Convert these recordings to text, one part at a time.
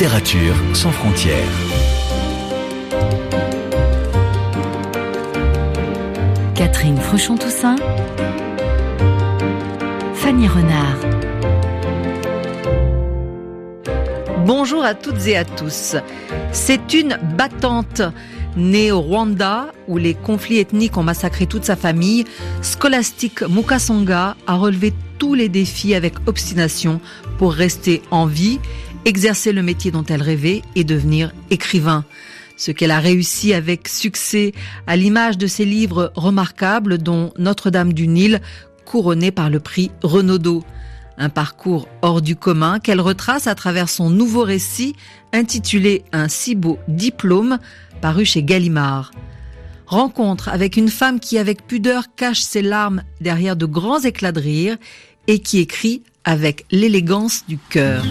Littérature sans frontières. Catherine Fruchon-Toussaint, Fanny Renard. Bonjour à toutes et à tous. C'est une battante. Née au Rwanda, où les conflits ethniques ont massacré toute sa famille, Scholastique Mukasonga a relevé tous les défis avec obstination pour rester en vie, exercer le métier dont elle rêvait et devenir écrivain. Ce qu'elle a réussi avec succès, à l'image de ses livres remarquables, dont Notre-Dame du Nil, couronné par le prix Renaudot. Un parcours hors du commun qu'elle retrace à travers son nouveau récit intitulé « Un si beau diplôme » paru chez Gallimard. Rencontre avec une femme qui, avec pudeur, cache ses larmes derrière de grands éclats de rire et qui écrit avec l'élégance du cœur.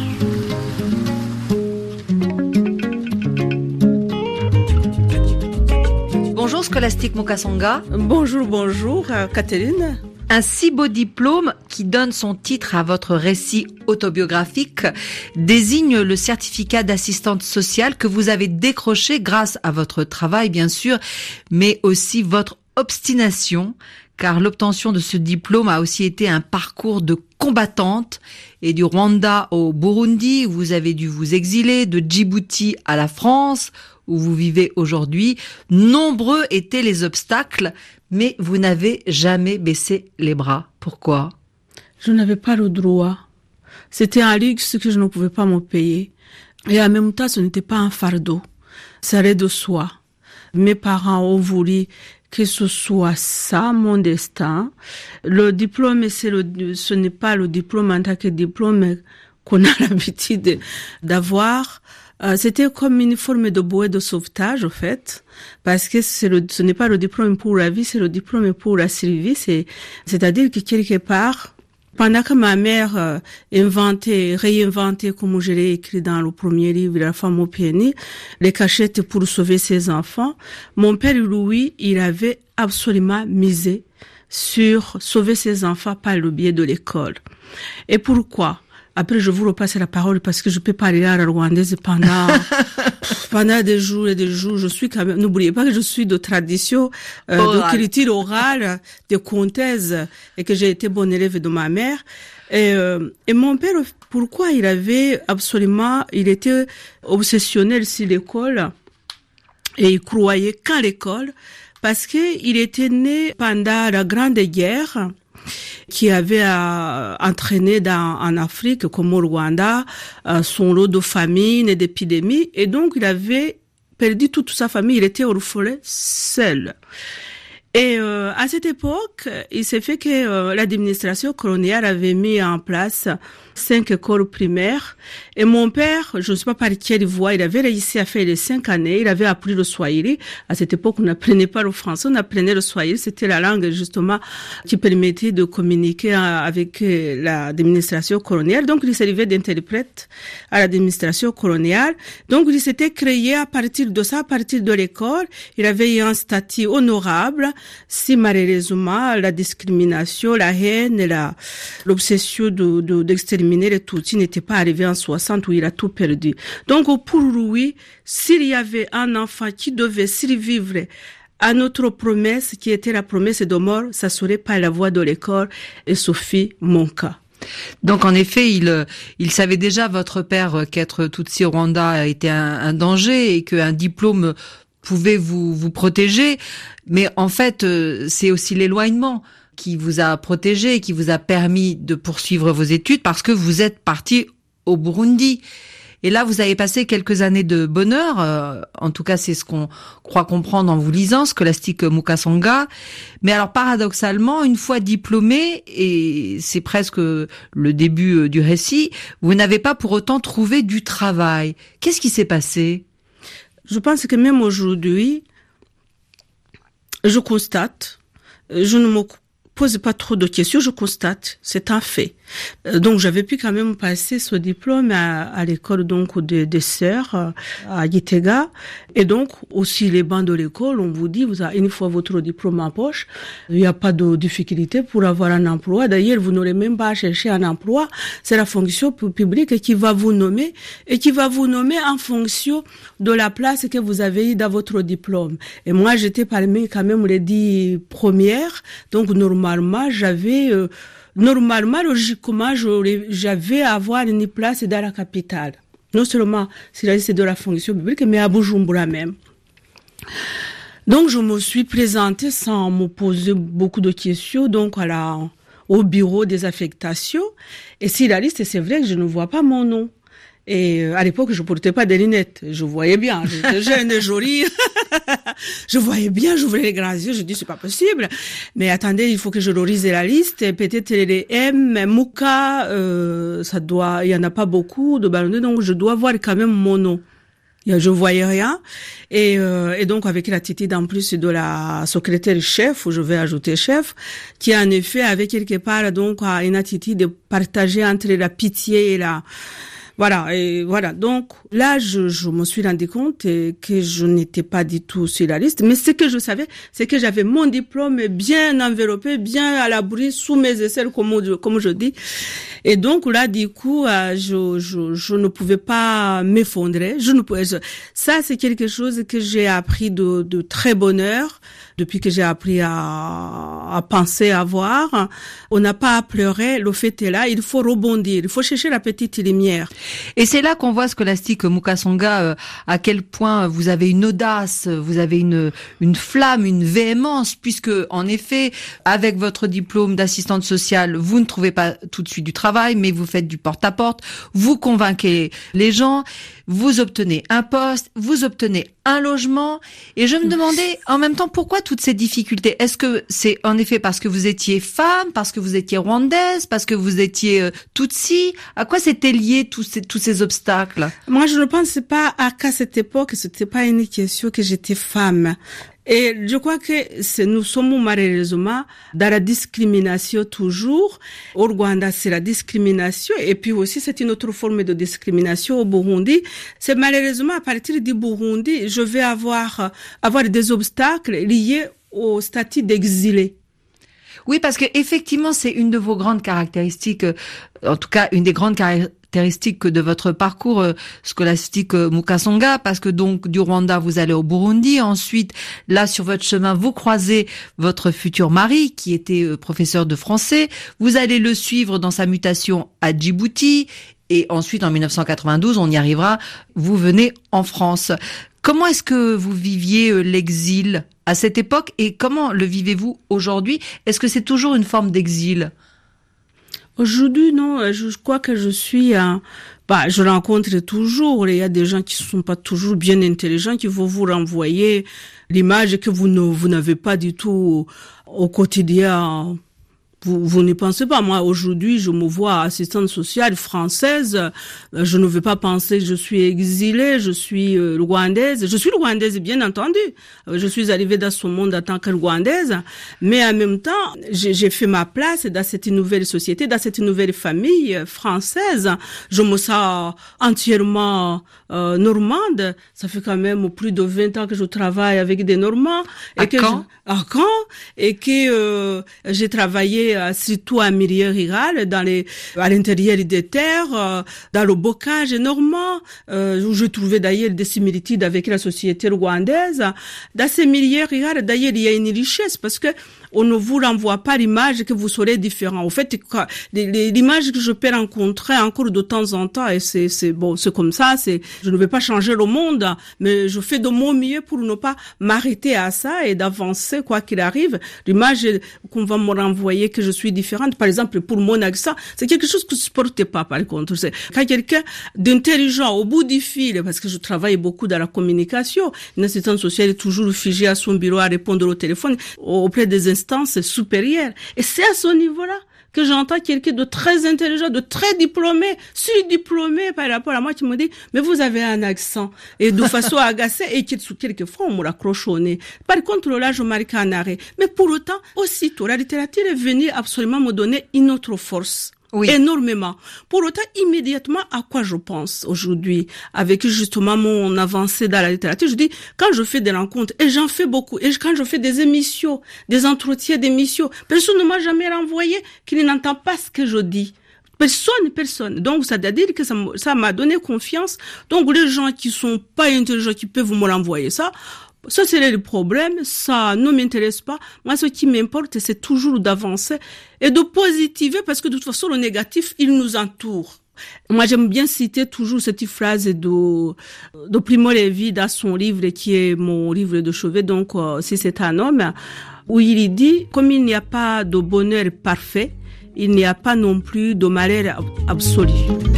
Bonjour Scholastique Mukasonga. Bonjour, Catherine. Un si beau diplôme qui donne son titre à votre récit autobiographique désigne le certificat d'assistante sociale que vous avez décroché grâce à votre travail, bien sûr, mais aussi votre obstination, car l'obtention de ce diplôme a aussi été un parcours de combattante. Et du Rwanda au Burundi, où vous avez dû vous exiler, de Djibouti à la France, où vous vivez aujourd'hui. Nombreux étaient les obstacles, mais vous n'avez jamais baissé les bras. Pourquoi ? Je n'avais pas le droit. C'était un luxe que je ne pouvais pas me payer. Et en même temps, ce n'était pas un fardeau. Ça allait de soi. Mes parents ont voulu que ce soit ça, mon destin. Le diplôme, ce n'est pas le diplôme en tant que diplôme qu'on a l'habitude d'avoir. C'était comme une forme de bouée de sauvetage, en fait, parce que ce n'est pas le diplôme pour la vie, c'est le diplôme pour la survie. C'est-à-dire que quelque part, pendant que ma mère réinventait, comme je l'ai écrit dans le premier livre, La femme au pied nu, les cachettes pour sauver ses enfants, mon père, Louis, il avait absolument misé sur sauver ses enfants par le biais de l'école. Et pourquoi ? Après, je vous repasse la parole parce que je peux parler à la rwandaise pendant des jours et des jours. Je suis quand même, n'oubliez pas que je suis de tradition, de culture orale, de contaise, et que j'ai été bon élève de ma mère. Et mon père, pourquoi il était obsessionnel sur l'école, et il croyait qu'à l'école, parce que il était né pendant la Grande Guerre, qui avait entraîné en Afrique, comme au Rwanda, son lot de famine et d'épidémies. Et donc, il avait perdu toute sa famille. Il était orphelin seul. Et à cette époque, il s'est fait que l'administration coloniale avait mis en place 5 écoles primaires. Et mon père, je ne sais pas par quelle voie, il avait réussi à faire les 5 années. Il avait appris le swahili. À cette époque, on n'apprenait pas le français, on apprenait le swahili. C'était la langue, justement, qui permettait de communiquer avec l'administration coloniale. Donc, il servait d'interprète à l'administration coloniale. Donc, il s'était créé à partir de ça, à partir de l'école. Il avait eu un statut honorable. Si malheureusement, la discrimination, la haine et l'obsession d'exterminer les Tutsis n'était pas arrivée en 60 où il a tout perdu. Donc, pour lui, s'il y avait un enfant qui devait survivre à notre promesse, qui était la promesse de mort, ça serait par la voie de l'école, et Sophie, mon cas. Donc en effet, il savait déjà, votre père, qu'être Tutsi au Rwanda était un danger et qu'un diplôme pouvait vous protéger. Mais en fait, c'est aussi l'éloignement qui vous a protégé, qui vous a permis de poursuivre vos études parce que vous êtes parti au Burundi. Et là, vous avez passé quelques années de bonheur. En tout cas, c'est ce qu'on croit comprendre en vous lisant, Scholastique Mukasonga. Mais alors, paradoxalement, une fois diplômé, et c'est presque le début du récit, vous n'avez pas pour autant trouvé du travail. Qu'est-ce qui s'est passé ? Je pense que même aujourd'hui, je constate, je ne me pose pas trop de questions, je constate, c'est un fait. Donc j'avais pu quand même passer ce diplôme à l'école donc des sœurs à Gitega, et donc aussi les bancs de l'école, on vous dit, vous avez une fois votre diplôme en poche, il n'y a pas de difficulté pour avoir un emploi. D'ailleurs, vous n'aurez même pas à chercher un emploi, c'est la fonction publique qui va vous nommer et qui va vous nommer en fonction de la place que vous avez eu dans votre diplôme. Et moi, j'étais parmi quand même les 10 premières, donc normalement, logiquement, j'avais à avoir une place dans la capitale. Non seulement c'est de la fonction publique, mais à Bujumbura même. Donc, je me suis présentée sans me poser beaucoup de questions, donc au bureau des affectations. Et sur la liste, c'est vrai que je ne vois pas mon nom. Et à l'époque, je portais pas des lunettes. Je voyais bien. J'étais jeune et jolie. Je voyais bien, j'ouvrais les grands yeux. Je dis, c'est pas possible. Mais attendez, il faut que je relise la liste. Et peut-être les M, Mouka, il y en a pas beaucoup de ballonnés. Donc, je dois voir quand même mon nom. Je voyais rien. Et donc, avec l'attitude en plus de la secrétaire chef, où je vais ajouter chef, qui en effet avait quelque part, donc, une attitude de partager entre la pitié et voilà, et voilà. Donc, là, je me suis rendu compte que je n'étais pas du tout sur la liste. Mais ce que je savais, c'est que j'avais mon diplôme bien enveloppé, bien à l'abri, sous mes aisselles, comme je dis. Et donc, là, du coup, je ne pouvais pas m'effondrer. Ça, c'est quelque chose que j'ai appris de très bonne heure. Depuis que j'ai appris à penser, à voir, on n'a pas à pleurer, le fait est là, il faut rebondir, il faut chercher la petite lumière. Et c'est là qu'on voit, Scholastique Mukasonga, à quel point vous avez une audace, vous avez une flamme, une véhémence, puisque, en effet, avec votre diplôme d'assistante sociale, vous ne trouvez pas tout de suite du travail, mais vous faites du porte-à-porte, vous convainquez les gens, vous obtenez un poste, vous obtenez un logement, et je me demandais en même temps pourquoi toutes ces difficultés. Est-ce que c'est en effet parce que vous étiez femme, parce que vous étiez rwandaise, parce que vous étiez Tutsi? À quoi c'était lié tous ces obstacles? Moi, je ne pense pas qu'à cette époque, c'était pas une question que j'étais femme. Et je crois que nous sommes malheureusement dans la discrimination toujours. Au Rwanda, c'est la discrimination. Et puis aussi, c'est une autre forme de discrimination au Burundi. C'est malheureusement à partir du Burundi, je vais avoir des obstacles liés au statut d'exilé. Oui, parce que effectivement, c'est une de vos grandes caractéristiques, en tout cas, une des grandes caractéristiques de votre parcours Scholastique Mukasonga, parce que donc du Rwanda vous allez au Burundi, ensuite là sur votre chemin vous croisez votre futur mari qui était professeur de français, vous allez le suivre dans sa mutation à Djibouti et ensuite en 1992 on y arrivera, vous venez en France. Comment est-ce que vous viviez l'exil à cette époque et comment le vivez-vous aujourd'hui? Est-ce que c'est toujours une forme d'exil? Aujourd'hui, non, je crois que je suis je rencontre toujours, il y a des gens qui ne sont pas toujours bien intelligents, qui vont vous renvoyer l'image que vous n'avez pas du tout au quotidien. Vous n'y pensez pas. Moi, aujourd'hui, je me vois assistante sociale française. Je ne vais pas penser que je suis exilée, je suis rwandaise. Je suis rwandaise, bien entendu. Je suis arrivée dans ce monde en tant que rwandaise. Mais en même temps, j'ai fait ma place dans cette nouvelle société, dans cette nouvelle famille française. Je me sens entièrement normande. Ça fait quand même plus de 20 ans que je travaille avec des Normands. À Caen? À Caen. Et que j'ai travaillé surtout en milieu rural, à l'intérieur des terres, dans le bocage normand, où je trouvais d'ailleurs des similitudes avec la société rwandaise. Dans ces milieux ruraux, d'ailleurs, il y a une richesse parce que on ne vous renvoie pas l'image que vous serez différent. Au fait, l'image que je peux rencontrer encore de temps en temps, et c'est comme ça, je ne vais pas changer le monde, mais je fais de mon mieux pour ne pas m'arrêter à ça et d'avancer quoi qu'il arrive. L'image qu'on va me renvoyer que je suis différente, par exemple, pour mon accent, c'est quelque chose que je supporte pas, par contre. C'est quand quelqu'un d'intelligent au bout du fil, parce que je travaille beaucoup dans la communication, une assistante sociale est toujours figée à son bureau à répondre au téléphone auprès des instance supérieure. Et c'est à ce niveau-là que j'entends quelqu'un de très intelligent, de très diplômé, surdiplômé par rapport à moi, qui me dit, mais vous avez un accent, et de façon agacée, et qui, quelquefois, on me raccroche au nez. Par contre, là, je marque un arrêt. Mais pour autant, aussitôt, la littérature est venue absolument me donner une autre force. Oui. Énormément. Pour autant, immédiatement, à quoi je pense aujourd'hui, avec justement mon avancée dans la littérature, je dis, quand je fais des rencontres, et j'en fais beaucoup, et quand je fais des émissions, des entretiens d'émissions, personne ne m'a jamais renvoyé qu'il n'entend pas ce que je dis. Personne. Donc, ça veut dire que ça m'a donné confiance. Donc, les gens qui sont pas intelligents, qui peuvent me renvoyer ça serait le problème, ça ne m'intéresse pas. Moi, ce qui m'importe, c'est toujours d'avancer et de positiver, parce que de toute façon, le négatif, il nous entoure. Moi, j'aime bien citer toujours cette phrase de Primo Levi dans son livre, qui est mon livre de chevet, donc si c'est un homme, où il dit, comme il n'y a pas de bonheur parfait, il n'y a pas non plus de malheur absolu.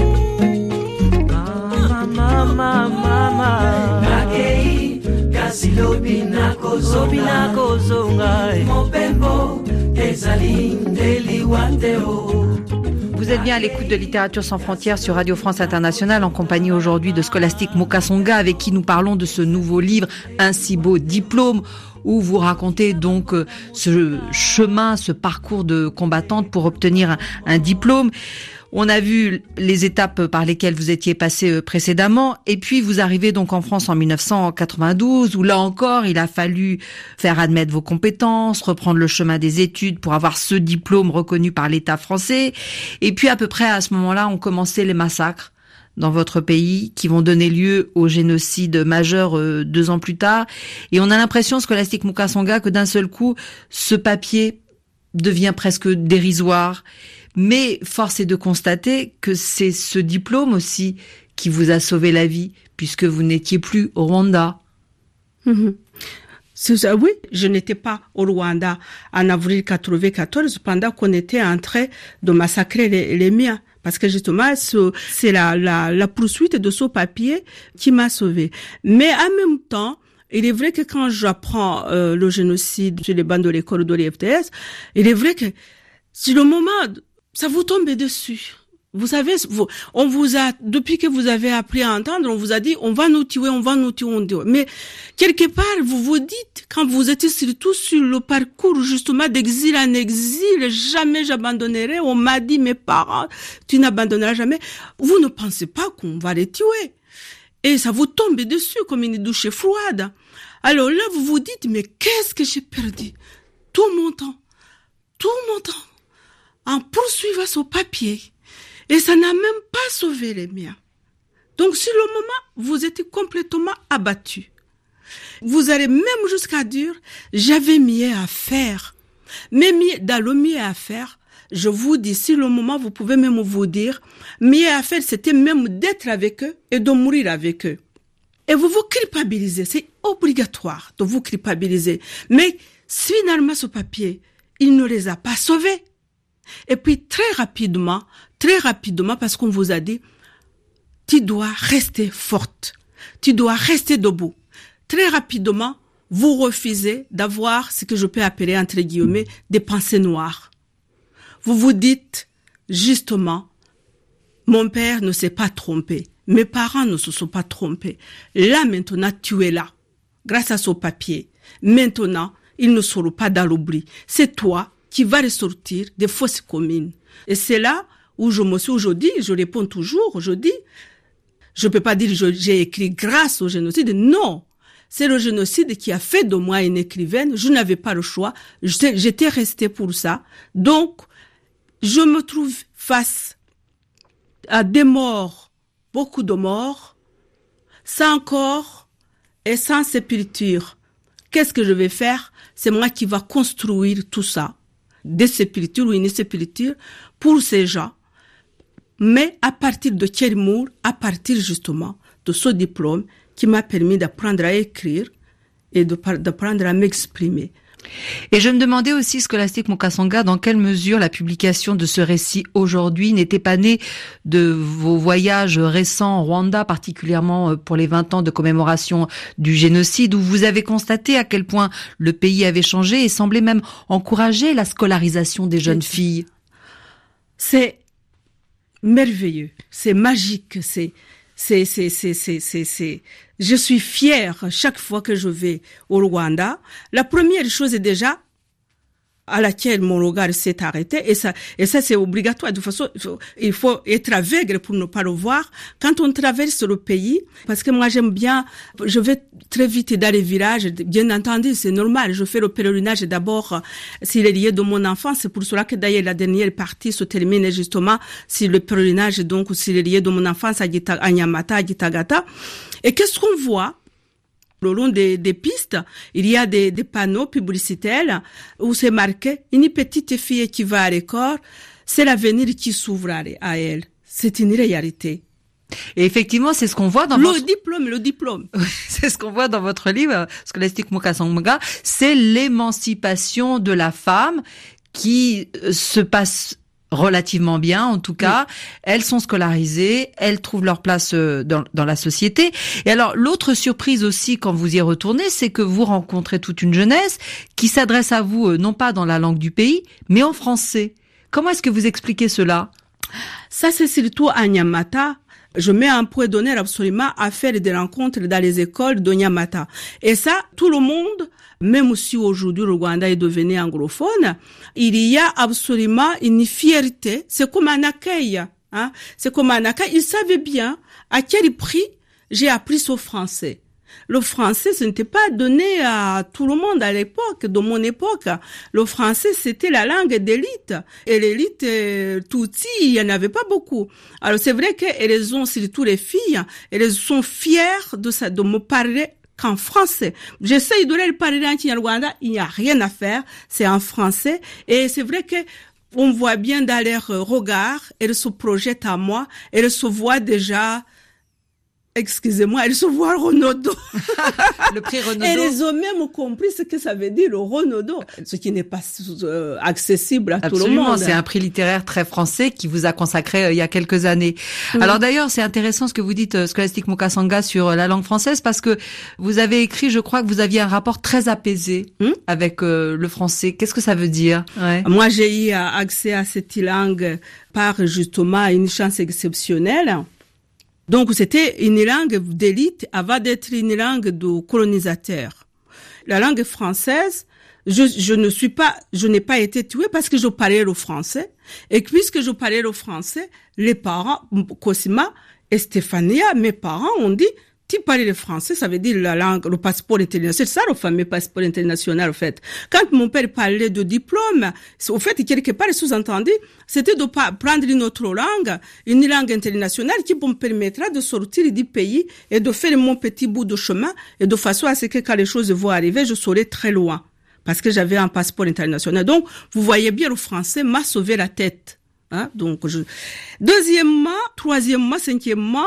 Vous êtes bien à l'écoute de Littérature sans frontières sur Radio France Internationale, en compagnie aujourd'hui de Scholastique Mukasonga, avec qui nous parlons de ce nouveau livre, Un si beau diplôme, où vous racontez donc ce chemin, ce parcours de combattante pour obtenir un diplôme. On a vu les étapes par lesquelles vous étiez passé précédemment, et puis vous arrivez donc en France en 1992, où là encore, il a fallu faire admettre vos compétences, reprendre le chemin des études pour avoir ce diplôme reconnu par l'État français. Et puis à peu près à ce moment-là, ont commencé les massacres dans votre pays, qui vont donner lieu au génocide majeur 2 ans plus tard. Et on a l'impression, Scholastique Mukasonga, que d'un seul coup, ce papier devient presque dérisoire. Mais force est de constater que c'est ce diplôme aussi qui vous a sauvé la vie, puisque vous n'étiez plus au Rwanda. C'est ça, oui, je n'étais pas au Rwanda en avril 1994, pendant qu'on était en train de massacrer les miens. Parce que justement, c'est la poursuite de ce papier qui m'a sauvé. Mais en même temps, il est vrai que quand j'apprends le génocide sur les bancs de l'école de l'IFTS, il est vrai que c'est le moment, ça vous tombe dessus. Vous savez, on vous a, depuis que vous avez appris à entendre, on vous a dit, on va nous tuer. Mais quelque part, vous vous dites, quand vous êtes surtout sur le parcours, justement, d'exil en exil, jamais j'abandonnerai. On m'a dit, mes parents, tu n'abandonneras jamais. Vous ne pensez pas qu'on va les tuer. Et ça vous tombe dessus comme une douche froide. Alors là, vous vous dites, mais qu'est-ce que j'ai perdu? Tout mon temps, en poursuivant ce papier. Et ça n'a même pas sauvé les miens. Donc, sur le moment, vous êtes complètement abattu. Vous allez même jusqu'à dire, j'avais mieux à faire. Mais dans le mieux à faire, je vous dis, sur le moment, vous pouvez même vous dire, mieux à faire, c'était même d'être avec eux et de mourir avec eux. Et vous vous culpabilisez. C'est obligatoire de vous culpabiliser. Mais finalement, ce papier, il ne les a pas sauvés. Et puis, très rapidement, parce qu'on vous a dit, tu dois rester forte, tu dois rester debout. Très rapidement, vous refusez d'avoir ce que je peux appeler, entre guillemets, des pensées noires. Vous vous dites, justement, mon père ne s'est pas trompé, mes parents ne se sont pas trompés. Là, maintenant, tu es là, grâce à ce papier. Maintenant, ils ne seront pas dans l'oubli. C'est toi qui vas ressortir des fosses communes. Et c'est là où je dis, je réponds toujours, je dis, je peux pas dire j'ai écrit grâce au génocide, non. C'est le génocide qui a fait de moi une écrivaine, je n'avais pas le choix, j'étais restée pour ça. Donc, je me trouve face à des morts, beaucoup de morts, sans corps et sans sépulture. Qu'est-ce que je vais faire? C'est moi qui va construire tout ça. Des sépultures ou une sépulture pour ces gens. Mais à partir de quel mot? À partir justement de ce diplôme qui m'a permis d'apprendre à écrire et d'apprendre à m'exprimer. Et je me demandais aussi, Scholastique Mukasonga, dans quelle mesure la publication de ce récit aujourd'hui n'était pas née de vos voyages récents en Rwanda, particulièrement pour les 20 ans de commémoration du génocide, où vous avez constaté à quel point le pays avait changé et semblait même encourager la scolarisation des jeunes filles. C'est merveilleux, c'est magique, je suis fière chaque fois que je vais au Rwanda. La première chose est déjà à laquelle mon regard s'est arrêté, et ça c'est obligatoire. De toute façon, il faut être aveugle pour ne pas le voir quand on traverse le pays, parce que moi j'aime bien, je vais très vite dans les villages, bien entendu, c'est normal, je fais le pèlerinage d'abord s'il est lié de mon enfance, c'est pour cela que d'ailleurs la dernière partie se termine justement sur le pèlerinage, donc s'il est lié de mon enfance à Nyamata, à Gitagata. Et qu'est-ce qu'on voit? Le long des pistes, il y a des panneaux publicitaires où c'est marqué « Une petite fille qui va à l'école, c'est l'avenir qui s'ouvre à elle ». C'est une réalité. Et effectivement, c'est ce qu'on voit dans le diplôme. C'est ce qu'on voit dans votre livre, Scholastique Mukasonga, c'est l'émancipation de la femme qui se passe relativement bien, en tout cas. Oui. Elles sont scolarisées, elles trouvent leur place dans la société. Et alors, l'autre surprise aussi, quand vous y retournez, c'est que vous rencontrez toute une jeunesse qui s'adresse à vous, non pas dans la langue du pays, mais en français. Comment est-ce que vous expliquez cela? Ça, c'est surtout à Nyamata. Je mets un point d'honneur absolument à faire des rencontres dans les écoles de Nyamata. Et ça, tout le monde, même si aujourd'hui le Rwanda est devenu anglophone, il y a absolument une fierté. C'est comme un accueil, hein. C'est comme un accueil. Ils savaient bien à quel prix j'ai appris ce français. Le français, ce n'était pas donné à tout le monde à l'époque, de mon époque. Le français, c'était la langue d'élite. Et l'élite, Tutsi, il y en avait pas beaucoup. Alors, c'est vrai qu'elles ont, surtout les filles, elles sont fières de me parler qu'en français. J'essaye de leur parler en Kinyarwanda, il n'y a rien à faire, c'est en français. Et c'est vrai que on voit bien dans leur regard, elles se projettent à moi, elles se voient déjà, excusez-moi, elles se voient Renaudot. Le prix Renaudot. Elles ont même compris ce que ça veut dire, le Renaudot, ce qui n'est pas accessible à Absolument, tout le monde. C'est un prix littéraire très français qui vous a consacré il y a quelques années. Oui. Alors d'ailleurs, c'est intéressant ce que vous dites, Scholastique Mukasonga, sur la langue française, parce que vous avez écrit, je crois que vous aviez un rapport très apaisé avec le français. Qu'est-ce que ça veut dire? Ouais. Moi, j'ai eu accès à cette langue par justement une chance exceptionnelle. Donc, c'était une langue d'élite avant d'être une langue de colonisateur. La langue française, je n'ai pas été tuée parce que je parlais le français. Et puisque je parlais le français, les parents, Cosima et Stéphania, mes parents ont dit, tu parles le français, ça veut dire la langue, le passeport international. C'est ça le fameux passeport international, en fait. Quand mon père parlait de diplôme, au fait, quelque part, sous-entendu, c'était de prendre une autre langue, une langue internationale qui me permettra de sortir du pays et de faire mon petit bout de chemin et de façon à ce que quand les choses vont arriver, je serai très loin. Parce que j'avais un passeport international. Donc, vous voyez bien, le français m'a sauvé la tête. Hein? Donc, deuxièmement, troisièmement, cinquièmement,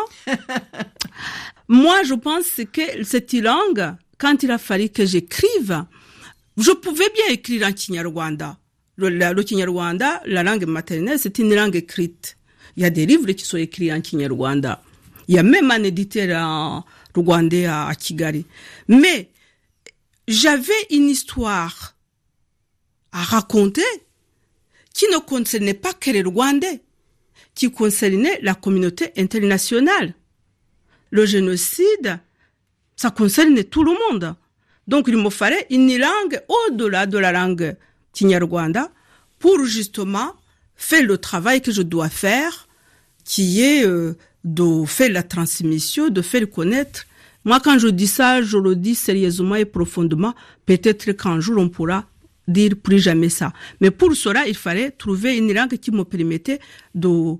moi, je pense que cette langue, quand il a fallu que j'écrive, je pouvais bien écrire en Kinyarwanda. Le Kinyarwanda, la langue maternelle, c'est une langue écrite. Il y a des livres qui sont écrits en Kinyarwanda. Il y a même un éditeur en rwandais à Kigali. Mais j'avais une histoire à raconter qui ne concernait pas que les Rwandais, qui concernait la communauté internationale. Le génocide, ça concerne tout le monde. Donc, il me fallait une langue au-delà de la langue Kinyarwanda pour justement faire le travail que je dois faire, qui est de faire la transmission, de faire connaître. Moi, quand je dis ça, je le dis sérieusement et profondément. Peut-être qu'un jour, on pourra dire plus jamais ça. Mais pour cela, il fallait trouver une langue qui me permettait de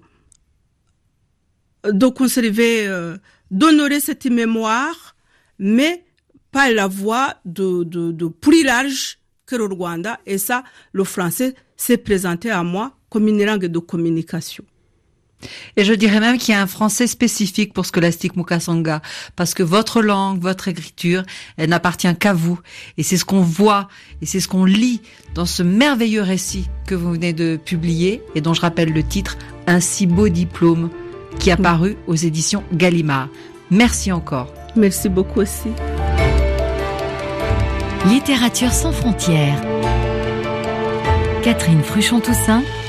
conserver, d'honorer cette mémoire, mais pas la voie de plus large que le Rwanda. Et ça, le français s'est présenté à moi comme une langue de communication. Et je dirais même qu'il y a un français spécifique pour Scholastique Mukasonga, parce que votre langue, votre écriture, elle n'appartient qu'à vous. Et c'est ce qu'on voit, et c'est ce qu'on lit dans ce merveilleux récit que vous venez de publier, et dont je rappelle le titre, Un si beau diplôme, qui a paru aux éditions Gallimard. Merci encore. Merci beaucoup aussi. Littérature sans frontières. Catherine Fruchon-Toussaint